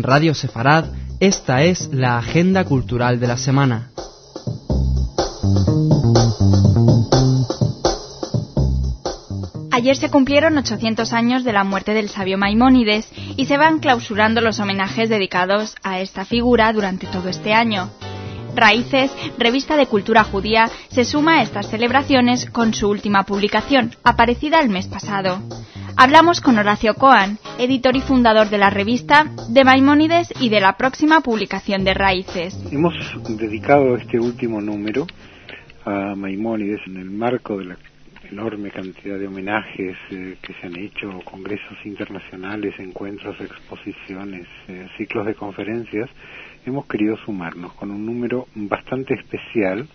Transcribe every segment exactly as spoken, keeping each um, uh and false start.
Radio Sefarad, esta es la agenda cultural de la semana. Ayer se cumplieron ochocientos años de la muerte del sabio Maimónides y se van clausurando los homenajes dedicados a esta figura durante todo este año. Raíces, revista de cultura judía, se suma a estas celebraciones con su última publicación, aparecida el mes pasado. Hablamos con Horacio Cohen, editor y fundador de la revista, de Maimónides y de la próxima publicación de Raíces. Hemos dedicado este último número a Maimónides en el marco de la enorme cantidad de homenajes eh, que se han hecho, congresos internacionales, encuentros, exposiciones, eh, ciclos de conferencias. Hemos querido sumarnos con un número bastante especial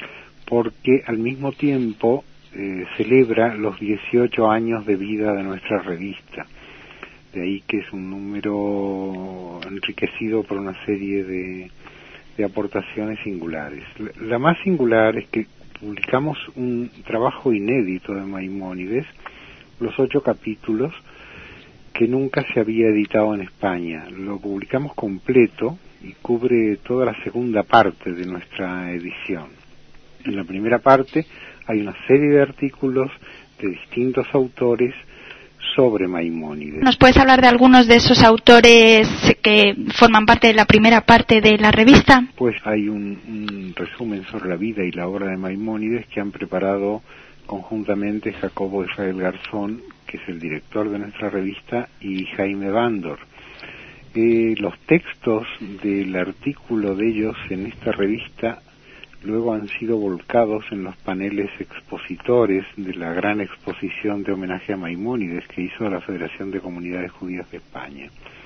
porque al mismo tiempo eh, celebra los dieciocho años de vida de nuestra revista. De ahí que es un número enriquecido por una serie de, de aportaciones singulares. La, la más singular es que publicamos un trabajo inédito de Maimónides, los ocho capítulos, que nunca se había editado en España. Lo publicamos completo y cubre toda la segunda parte de nuestra edición. En la primera parte hay una serie de artículos de distintos autores sobre Maimónides. ¿Nos puedes hablar de algunos de esos autores que forman parte de la primera parte de la revista? Pues hay un, un resumen sobre la vida y la obra de Maimónides que han preparado conjuntamente Jacobo Israel Garzón, que es el director de nuestra revista, y Jaime Bandor. Eh, los textos del artículo de ellos en esta revista luego han sido volcados en los paneles expositores de la gran exposición de homenaje a Maimónides que hizo la Federación de Comunidades Judías de España.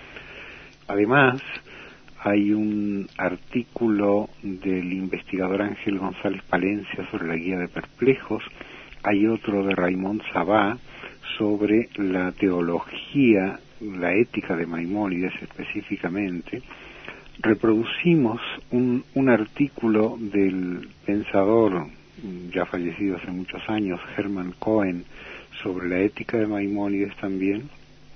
Además, hay un artículo del investigador Ángel González Palencia sobre la Guía de Perplejos, hay otro de Raymond Sabá sobre la teología, la ética de Maimónides específicamente. Reproducimos un, un artículo del pensador, ya fallecido hace muchos años, Hermann Cohen, sobre la ética de Maimónides también.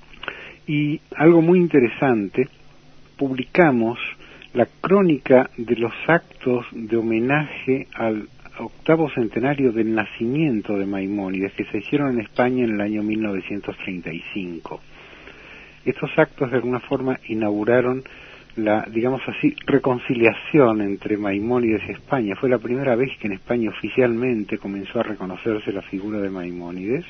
Y algo muy interesante, publicamos la crónica de los actos de homenaje al octavo centenario del nacimiento de Maimónides, que se hicieron en España en el año mil novecientos treinta y cinco. Estos actos de alguna forma inauguraron la, digamos así, reconciliación entre Maimónides y España. Fue la primera vez que en España oficialmente comenzó a reconocerse la figura de Maimónides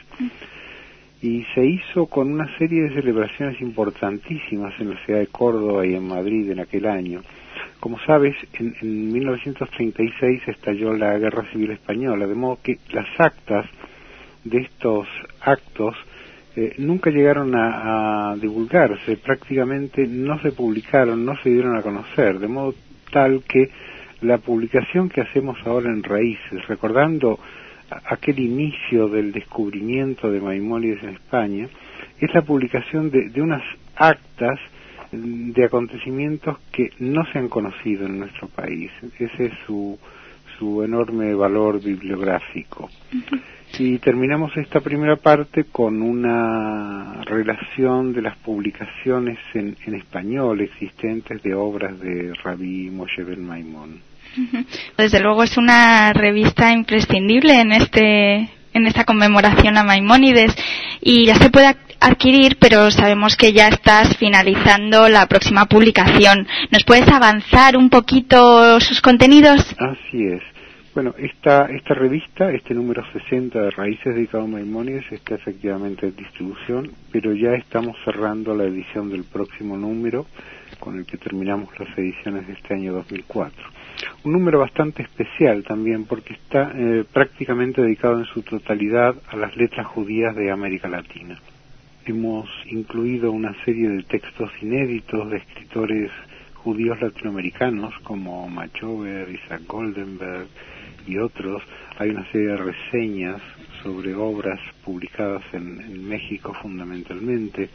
y se hizo con una serie de celebraciones importantísimas en la ciudad de Córdoba y en Madrid en aquel año. Como sabes, en, en mil novecientos treinta y seis estalló la Guerra Civil Española, de modo que las actas de estos actos Eh, nunca llegaron a, a divulgarse, prácticamente no se publicaron, no se dieron a conocer, de modo tal que la publicación que hacemos ahora en Raíces, recordando a, aquel inicio del descubrimiento de Maimónides en España, es la publicación de, de unas actas de acontecimientos que no se han conocido en nuestro país. Ese es su, su enorme valor bibliográfico. Uh-huh. Y terminamos esta primera parte con una relación de las publicaciones en, en español existentes de obras de Rabbi Moshe Ben Maimón. Desde luego es una revista imprescindible en este en esta conmemoración a Maimónides y ya se puede adquirir, pero sabemos que ya estás finalizando la próxima publicación. ¿Nos puedes avanzar un poquito sus contenidos? Así es. Bueno, esta, esta revista, este número sesenta de Raíces dedicado a Maimónides, está efectivamente en distribución, pero ya estamos cerrando la edición del próximo número, con el que terminamos las ediciones de este año dos mil cuatro. Un número bastante especial también, porque está eh, prácticamente dedicado en su totalidad a las letras judías de América Latina. Hemos incluido una serie de textos inéditos de escritores judíos latinoamericanos como Machover, Isaac Goldenberg y otros. Hay una serie de reseñas sobre obras publicadas en, en México fundamentalmente.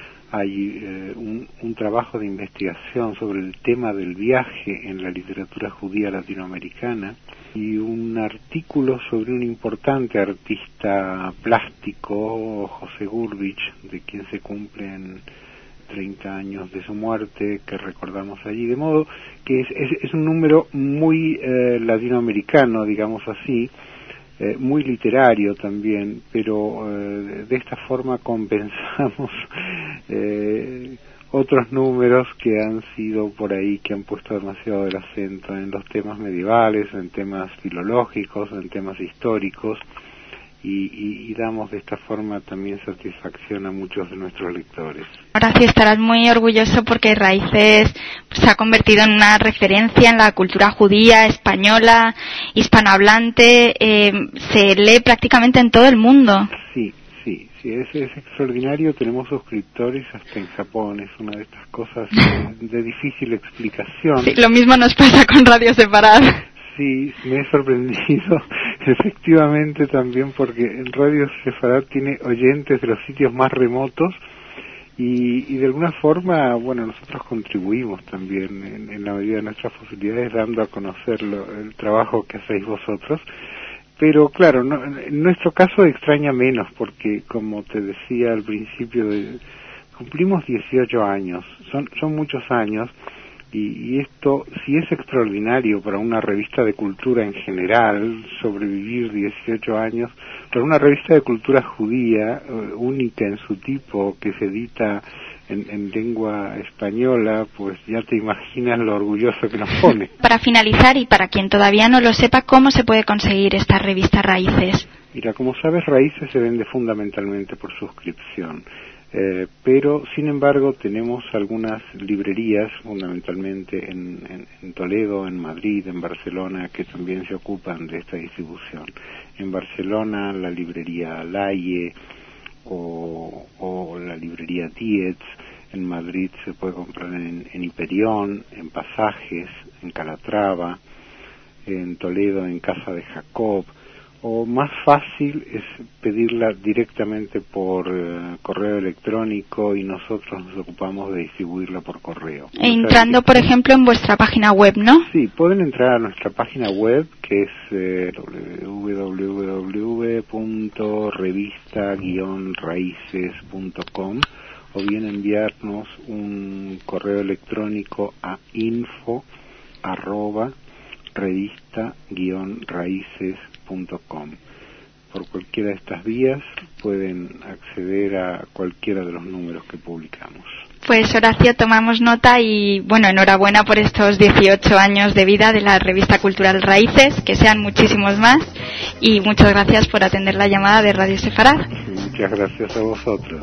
Hay eh, un, un trabajo de investigación sobre el tema del viaje en la literatura judía latinoamericana y un artículo sobre un importante artista plástico, José Gurbich, de quien se cumplen treinta años de su muerte que recordamos allí, de modo que es, es, es un número muy eh, latinoamericano, digamos así, eh, muy literario también, pero eh, de esta forma compensamos eh, otros números que han sido por ahí, que han puesto demasiado el acento en los temas medievales, en temas filológicos, en temas históricos, y, y, y damos de esta forma también satisfacción a muchos de nuestros lectores. Horacio, estarás muy orgulloso porque Raíces se ha convertido en una referencia en la cultura judía, española, hispanohablante, eh, se lee prácticamente en todo el mundo. Sí. Sí, sí, es, es extraordinario, tenemos suscriptores hasta en Japón, es una de estas cosas de, de difícil explicación. Sí, lo mismo nos pasa con Radio Sefarad. Sí, me he sorprendido, efectivamente también, porque Radio Sefarad tiene oyentes de los sitios más remotos y, y de alguna forma, bueno, nosotros contribuimos también en, en la medida de nuestras posibilidades dando a conocer lo, el trabajo que hacéis vosotros. Pero claro, no, en nuestro caso extraña menos porque, como te decía al principio, de, cumplimos dieciocho años, son, son muchos años, y, y esto, si es extraordinario para una revista de cultura en general, sobrevivir dieciocho años, para una revista de cultura judía, uh, única en su tipo, que se edita En, en lengua española, pues ya te imaginas lo orgulloso que nos pone. Para finalizar, y para quien todavía no lo sepa, ¿cómo se puede conseguir esta revista Raíces? Mira, como sabes, Raíces se vende fundamentalmente por suscripción, eh, pero sin embargo tenemos algunas librerías, fundamentalmente en, en, en Toledo, en Madrid, en Barcelona, que también se ocupan de esta distribución. En Barcelona, la librería Laie, O, o la librería Dietz. En Madrid se puede comprar en, en Hiperión, en Pasajes, en Calatrava, en Toledo, en Casa de Jacob, o más fácil es pedirla directamente por uh, correo electrónico y nosotros nos ocupamos de distribuirla por correo. E entrando, por ejemplo, en vuestra página web, ¿no? Sí, pueden entrar a nuestra página web, que es eh, w w w punto revista guion raíces punto com, o bien enviarnos un correo electrónico a info arroba revista guion raíces punto com. Por cualquiera de estas vías pueden acceder a cualquiera de los números que publicamos. Pues Horacio, tomamos nota y bueno, enhorabuena por estos dieciocho años de vida de la revista cultural Raíces, que sean muchísimos más, y muchas gracias por atender la llamada de Radio Sefarad. Muchas gracias a vosotros.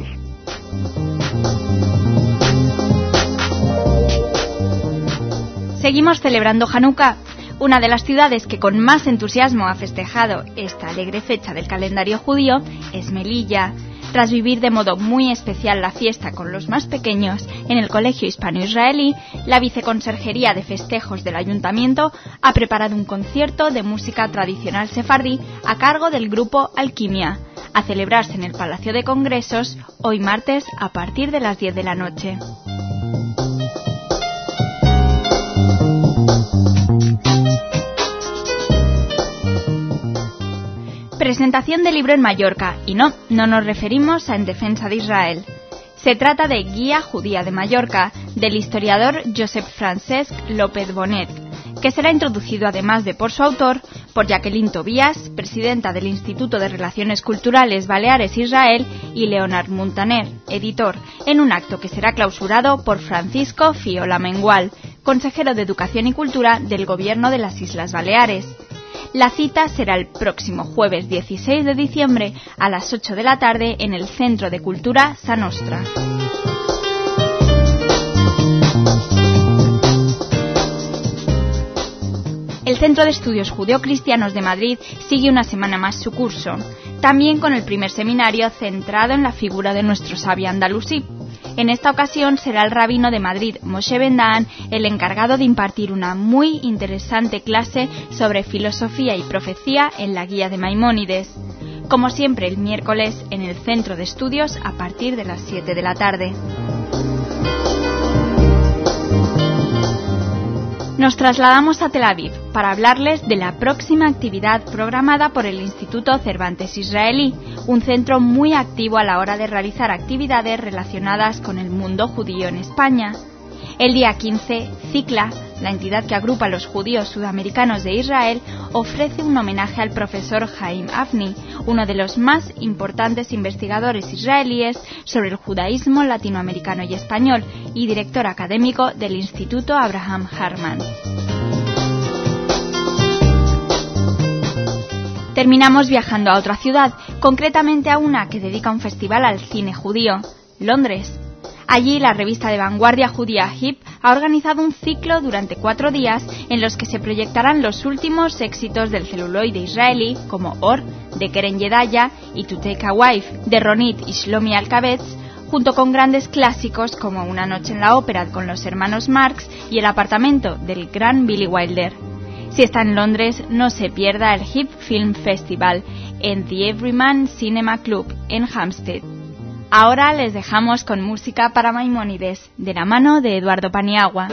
Seguimos celebrando Hanukkah. Una de las ciudades que con más entusiasmo ha festejado esta alegre fecha del calendario judío es Melilla. Tras vivir de modo muy especial la fiesta con los más pequeños en el Colegio Hispano-Israelí, la Viceconserjería de Festejos del Ayuntamiento ha preparado un concierto de música tradicional sefardí a cargo del grupo Alquimia, a celebrarse en el Palacio de Congresos hoy martes a partir de las diez de la noche. Presentación de libro en Mallorca, y no, no nos referimos a En Defensa de Israel. Se trata de Guía Judía de Mallorca, del historiador Josep Francesc López Bonet, que será introducido además de por su autor, por Jacqueline Tobías, presidenta del Instituto de Relaciones Culturales Baleares-Israel, y Leonard Muntaner, editor, en un acto que será clausurado por Francisco Fiola Mengual, consejero de Educación y Cultura del Gobierno de las Islas Baleares. La cita será el próximo jueves dieciséis de diciembre a las ocho de la tarde en el Centro de Cultura Sa Nostra. El Centro de Estudios Judeocristianos de Madrid sigue una semana más su curso, también con el primer seminario centrado en la figura de nuestro sabio andalusí. En esta ocasión será el rabino de Madrid, Moshe Ben Daan, el encargado de impartir una muy interesante clase sobre filosofía y profecía en la Guía de Maimónides. Como siempre, el miércoles en el Centro de Estudios a partir de las siete de la tarde. Nos trasladamos a Tel Aviv para hablarles de la próxima actividad programada por el Instituto Cervantes Israelí, un centro muy activo a la hora de realizar actividades relacionadas con el mundo judío en España. El día quince, Cicla, la entidad que agrupa a los judíos sudamericanos de Israel, ofrece un homenaje al profesor Haim Avni, uno de los más importantes investigadores israelíes sobre el judaísmo latinoamericano y español y director académico del Instituto Abraham Harman. Terminamos viajando a otra ciudad, concretamente a una que dedica un festival al cine judío, Londres. Allí, la revista de vanguardia judía Hip ha organizado un ciclo durante cuatro días en los que se proyectarán los últimos éxitos del celuloide israelí, como Or, de Keren Yedaya, y To Take a Wife, de Ronit y Shlomi Alkabetz, junto con grandes clásicos como Una noche en la ópera con los hermanos Marx y El apartamento, del gran Billy Wilder. Si está en Londres, no se pierda el Hip Film Festival en The Everyman Cinema Club, en Hampstead. Ahora les dejamos con música para Maimónides, de la mano de Eduardo Paniagua.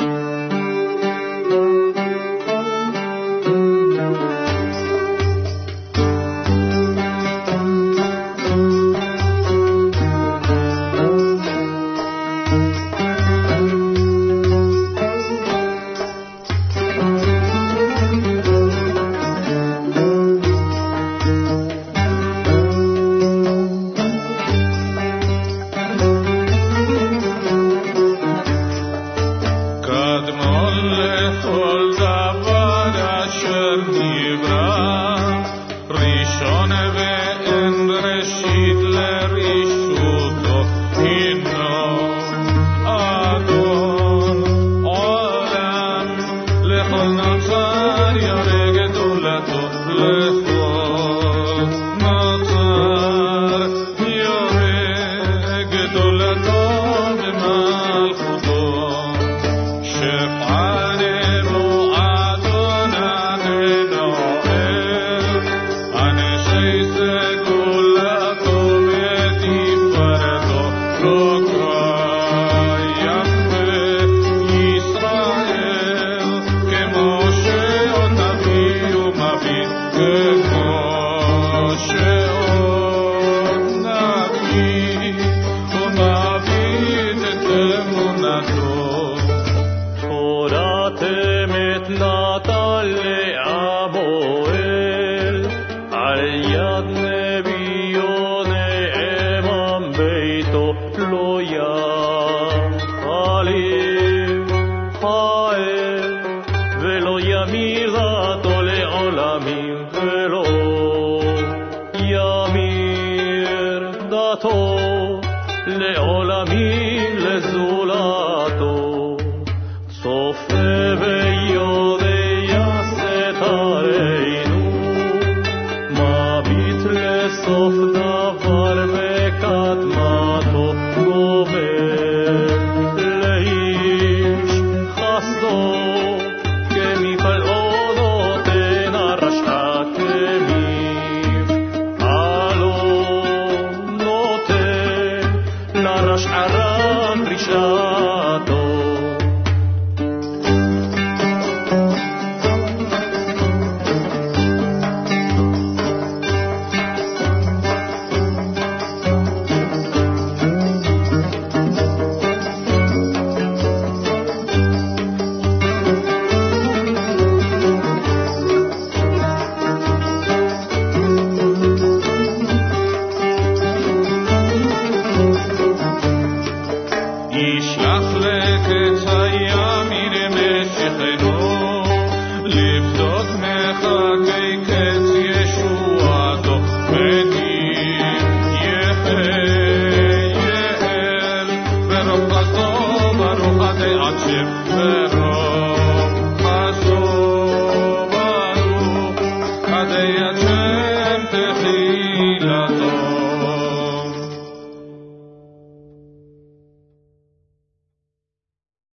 Baruch Hashem,